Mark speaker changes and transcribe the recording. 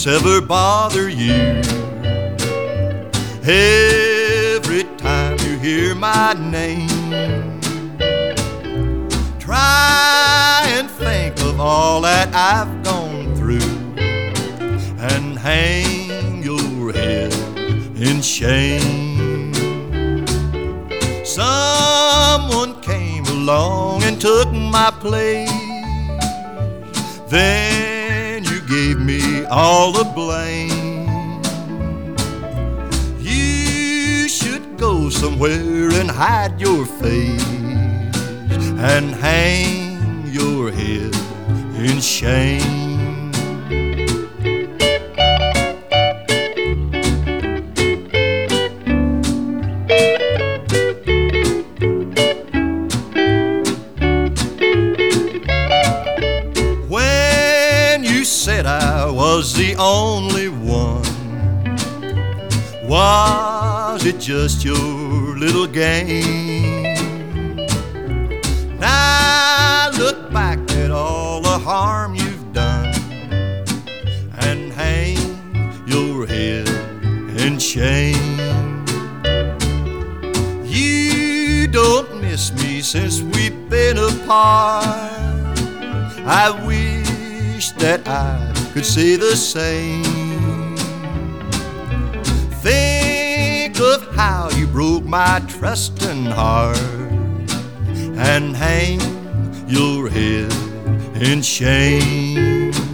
Speaker 1: conscience ever bother you? Every time you hear my name, try and think of all that I've gone through and hang your head in shame. Someone came along and took my place, then you gave me all the blame. You should go somewhere and hide your face and hang your head in shame. When you said I was the only one, was it just your little game? Now look back at all the harm you've done and hang your head in shame. You don't miss me since we've been apart. I wish that I could say the same. Think of how you broke my trusting heart and hang your head in shame.